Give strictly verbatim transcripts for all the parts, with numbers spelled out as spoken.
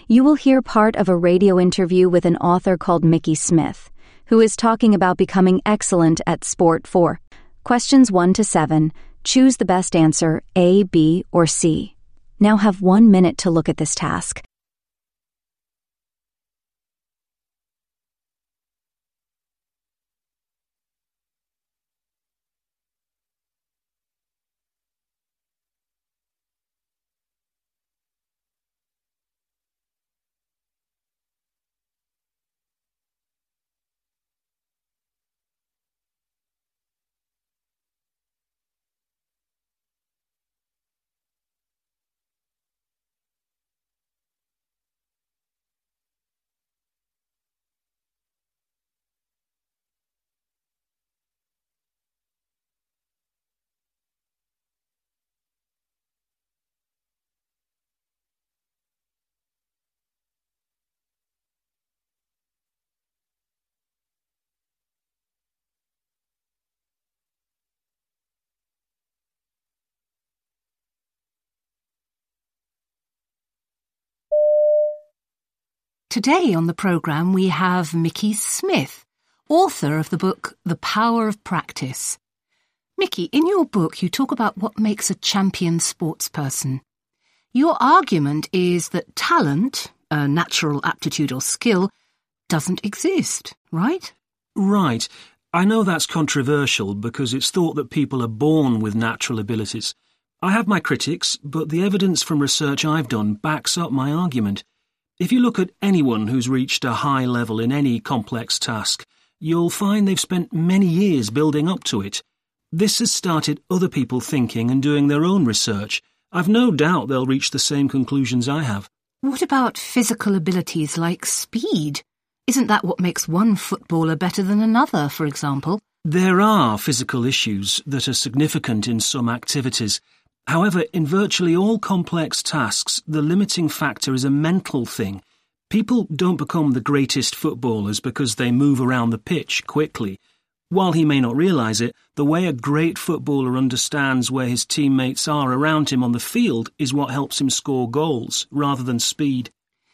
You will hear part of a radio interview with an author called Mickey Smith, who is talking about becoming excellent at Sport four. Questions one to seven. Choose the best answer, A, B, or C. Now have one minute to look at this task. Today on the programme we have Mickey Smith, author of the book The Power of Practice. Mickey, in your book you talk about what makes a champion sportsperson. Your argument is that talent, a natural aptitude or skill, doesn't exist, right? Right. I know that's controversial because it's thought that people are born with natural abilities. I have my critics, but the evidence from research I've done backs up my argument. If you look at anyone who's reached a high level in any complex task, you'll find they've spent many years building up to it. This has started other people thinking and doing their own research. I've no doubt they'll reach the same conclusions I have. What about physical abilities like speed? Isn't that what makes one footballer better than another, for example? There are physical issues that are significant in some activities. However, in virtually all complex tasks, the limiting factor is a mental thing. People don't become the greatest footballers because they move around the pitch quickly. While he may not realise it, the way a great footballer understands where his teammates are around him on the field is what helps him score goals, rather than speed.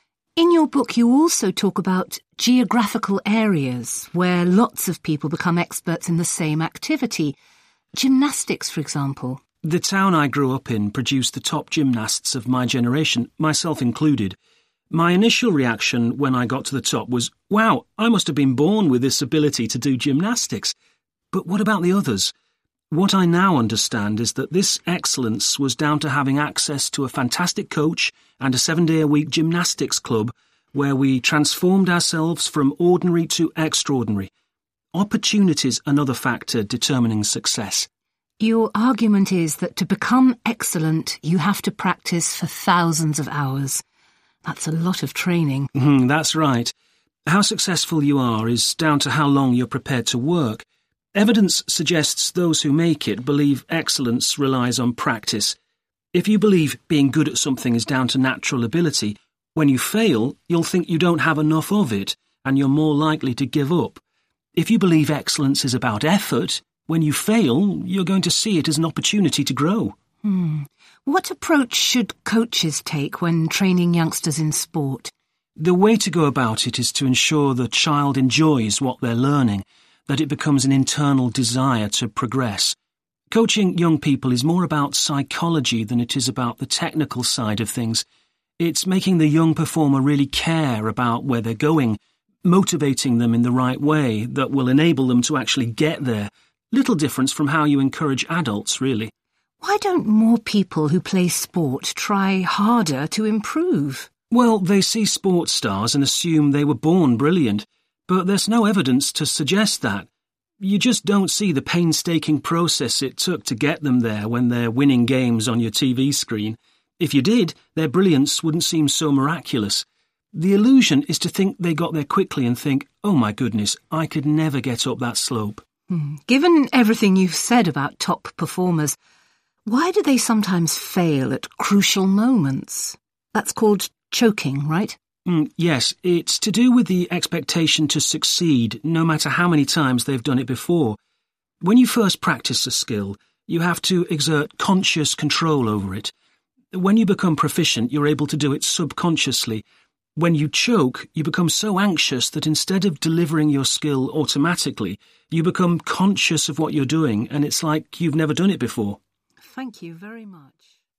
In your book you also talk about geographical areas where lots of people become experts in the same activity. Gymnastics, for example. The town I grew up in produced the top gymnasts of my generation, myself included. My initial reaction when I got to the top was, wow, I must have been born with this ability to do gymnastics. But what about the others? What I now understand is that this excellence was down to having access to a fantastic coach and a seven-day-a-week gymnastics club where we transformed ourselves from ordinary to extraordinary. Opportunity's another factor determining success. Your argument is that to become excellent, you have to practice for thousands of hours. That's a lot of training. Mm, that's right. How successful you are is down to how long you're prepared to work. Evidence suggests those who make it believe excellence relies on practice. If you believe being good at something is down to natural ability, when you fail, you'll think you don't have enough of it, and you're more likely to give up. If you believe excellence is about effort, when you fail, you're going to see it as an opportunity to grow. Hmm. What approach should coaches take when training youngsters in sport? The way to go about it is to ensure the child enjoys what they're learning, that it becomes an internal desire to progress. Coaching young people is more about psychology than it is about the technical side of things. It's making the young performer really care about where they're going, motivating them in the right way that will enable them to actually get there. Little difference from how you encourage adults, really. Why don't more people who play sport try harder to improve? Well, they see sports stars and assume they were born brilliant, but there's no evidence to suggest that. You just don't see the painstaking process it took to get them there when they're winning games on your T V screen. If you did, their brilliance wouldn't seem so miraculous. The illusion is to think they got there quickly and think, oh my goodness, I could never get up that slope. Hmm. Given everything you've said about top performers, why do they sometimes fail at crucial moments? That's called choking, right? Mm, yes, it's to do with the expectation to succeed, no matter how many times they've done it before. When you first practice a skill, you have to exert conscious control over it. When you become proficient, you're able to do it subconsciously. When you choke, you become so anxious that instead of delivering your skill automatically, you become conscious of what you're doing, and it's like you've never done it before. Thank you very much.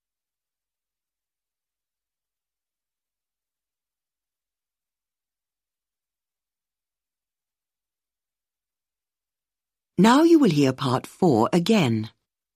Now you will hear part four again.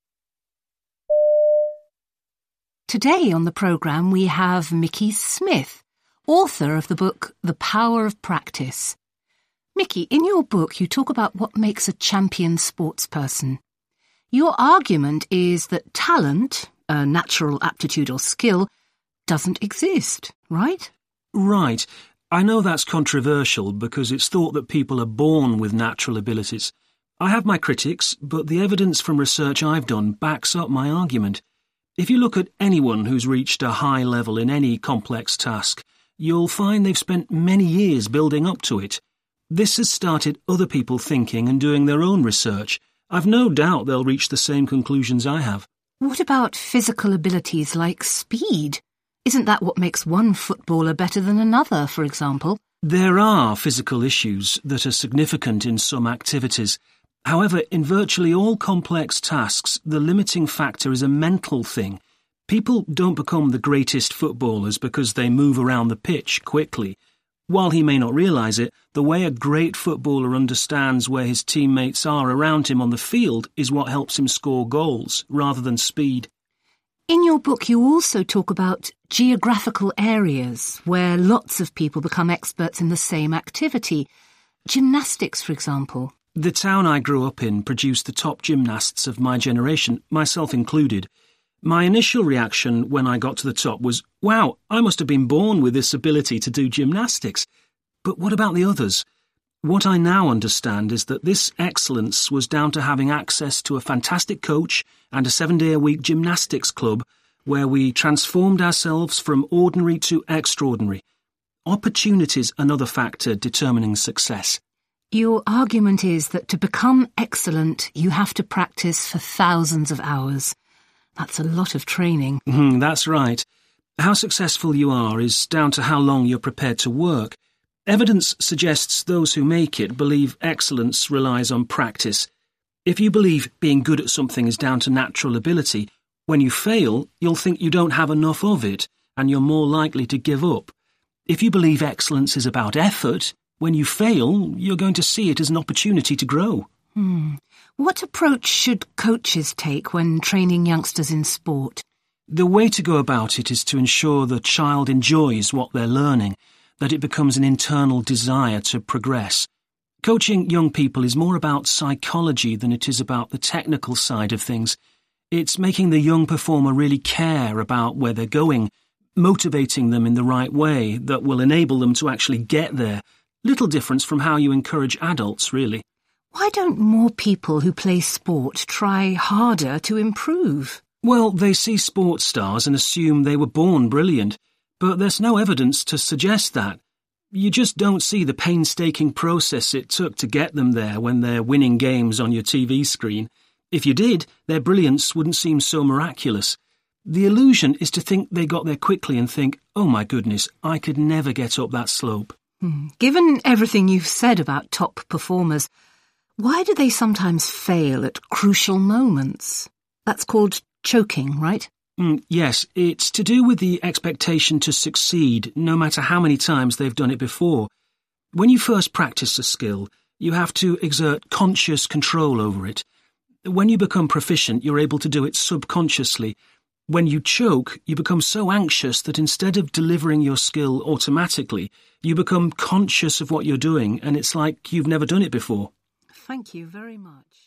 Today on the programme we have Mickey Smith, author of the book The Power of Practice. Mickey, in your book you talk about what makes a champion sportsperson. Your argument is that talent, a natural aptitude or skill, doesn't exist, right? Right. I know that's controversial because it's thought that people are born with natural abilities. I have my critics, but the evidence from research I've done backs up my argument. If you look at anyone who's reached a high level in any complex task, you'll find they've spent many years building up to it. This has started other people thinking and doing their own research. I've no doubt they'll reach the same conclusions I have. What about physical abilities like speed? Isn't that what makes one footballer better than another, for example? There are physical issues that are significant in some activities. However, in virtually all complex tasks, the limiting factor is a mental thing. People don't become the greatest footballers because they move around the pitch quickly. While he may not realise it, the way a great footballer understands where his teammates are around him on the field is what helps him score goals, rather than speed. In your book you also talk about geographical areas where lots of people become experts in the same activity. Gymnastics, for example. The town I grew up in produced the top gymnasts of my generation, myself included. My initial reaction when I got to the top was, wow, I must have been born with this ability to do gymnastics. But what about the others? What I now understand is that this excellence was down to having access to a fantastic coach and a seven-day-a-week gymnastics club where we transformed ourselves from ordinary to extraordinary. Opportunity's another factor determining success. Your argument is that to become excellent, you have to practice for thousands of hours. That's a lot of training. Mm, that's right. How successful you are is down to how long you're prepared to work. Evidence suggests those who make it believe excellence relies on practice. If you believe being good at something is down to natural ability, when you fail, you'll think you don't have enough of it, and you're more likely to give up. If you believe excellence is about effort, when you fail, you're going to see it as an opportunity to grow. Hmm. What approach should coaches take when training youngsters in sport? The way to go about it is to ensure the child enjoys what they're learning, that it becomes an internal desire to progress. Coaching young people is more about psychology than it is about the technical side of things. It's making the young performer really care about where they're going, motivating them in the right way that will enable them to actually get there. Little difference from how you encourage adults, really. Why don't more people who play sport try harder to improve? Well, they see sports stars and assume they were born brilliant, but there's no evidence to suggest that. You just don't see the painstaking process it took to get them there when they're winning games on your T V screen. If you did, their brilliance wouldn't seem so miraculous. The illusion is to think they got there quickly and think, oh my goodness, I could never get up that slope. Hmm. Given everything you've said about top performers, why do they sometimes fail at crucial moments? That's called choking, right? Mm, yes, it's to do with the expectation to succeed, no matter how many times they've done it before. When you first practice a skill, you have to exert conscious control over it. When you become proficient, you're able to do it subconsciously. When you choke, you become so anxious that instead of delivering your skill automatically, you become conscious of what you're doing, and it's like you've never done it before. Thank you very much.